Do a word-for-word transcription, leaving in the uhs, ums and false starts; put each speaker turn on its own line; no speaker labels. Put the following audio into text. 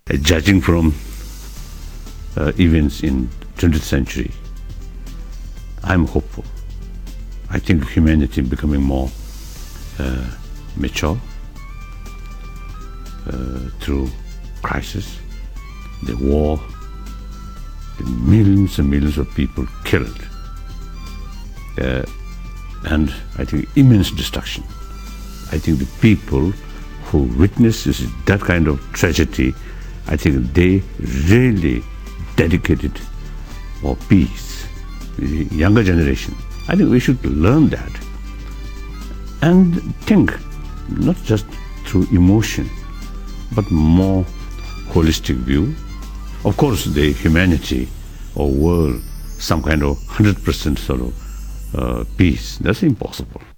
Uh, judging from uh, events in twentieth century, I'm hopeful. I think humanity becoming more uh, mature uh, through crisis, the war, the millions and millions of people killed, uh, and I think immense destruction. I think the people who witness this, that kind of tragedy, I think they really dedicated for peace. The younger generation, I think we should learn that and think not just through emotion, but more holistic view. Of course, the humanity or world, some kind of one hundred percent sort of uh, peace, that's impossible.